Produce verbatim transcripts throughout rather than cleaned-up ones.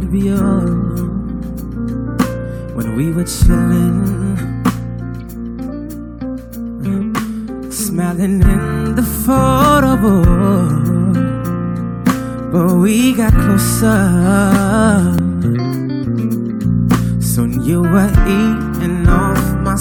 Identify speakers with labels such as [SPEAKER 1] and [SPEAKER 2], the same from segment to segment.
[SPEAKER 1] would be yours when we were chilling, smiling in the photo booth, but we got closer. Soon you were eating off my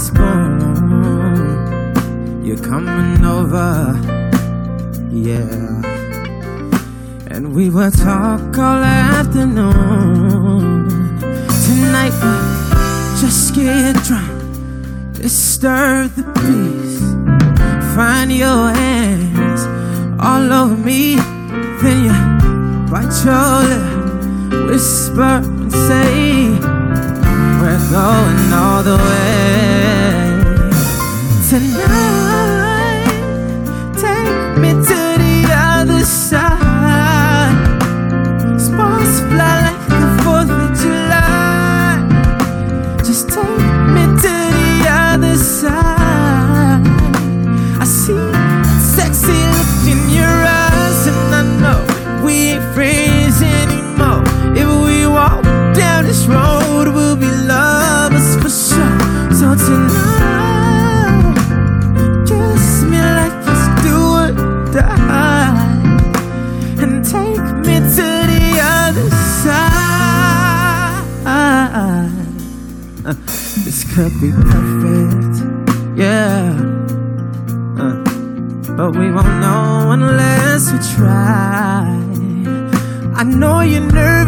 [SPEAKER 1] spoon. You're coming over, yeah. And we will talk all afternoon. Tonight we'll just get drunk, disturb the peace. Find your hands all over me, then you bite your lip, whisper and say, we're going all the way. Tonight, take me to the other side. Sparks fly like the fourth of July. Just take me to the other side. I see that sexy look in your eyes, and I know we ain't friends anymore. If we walk down this road, we'll be lovers for sure. So tonight, kiss me like it's do or die, and take me to the other side. Uh, this could be perfect, yeah, uh, but we won't know unless we try. I know you're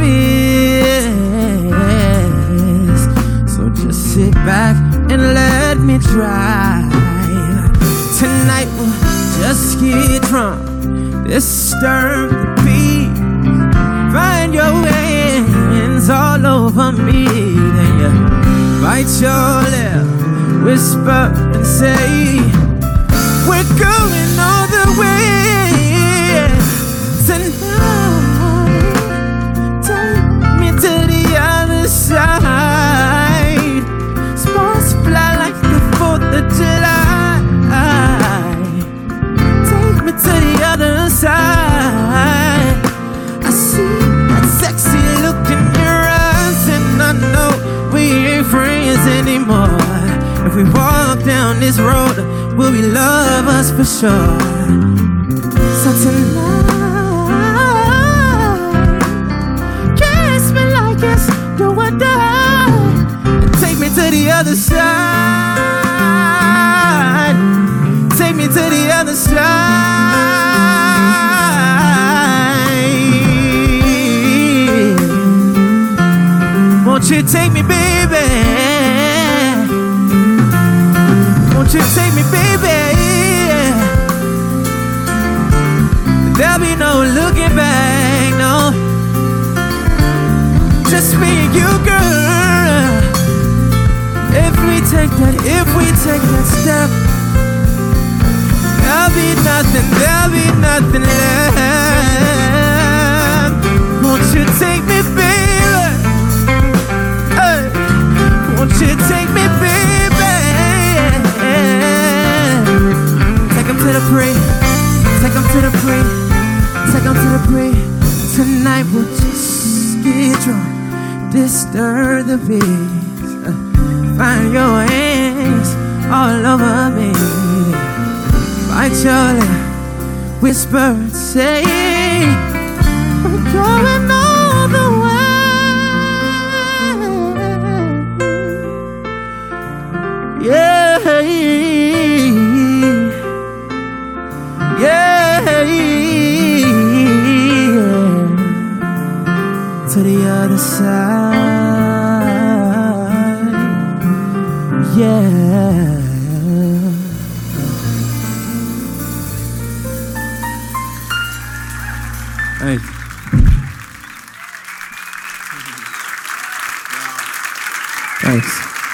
[SPEAKER 1] nervous, so just sit back and let me drive. Tonight we'll just get drunk, disturb the beat. Find your hands all over me, then you bite your lip, whisper and say, we're going all the way. Tonight, take me to the other side. Sparks fly like the fourth of July. Take me to the other side. I see that sexy look in your eyes, and I know we ain't friends anymore. If we walk down this road, we'll be lovers for sure. So tonight, kiss me like it's do or die, and take me to the other side. Take me to the other side. Won't you take me, baby? Won't you take me, baby? There'll be no looking back, no. Just me and you, girl. If we take that, if we take that step, there'll be nothing, there'll be nothing left. Won't you take me, baby? Hey. Won't you take me, baby? Take him to the pre, take him to the pre, take him to the pre. Tonight we'll just get drunk, disturb the beats. Find your hands all over me, bite your lip, whisper and say, we're going all the way. Yeah, yeah, to the other side, yeah. Hey. Thanks.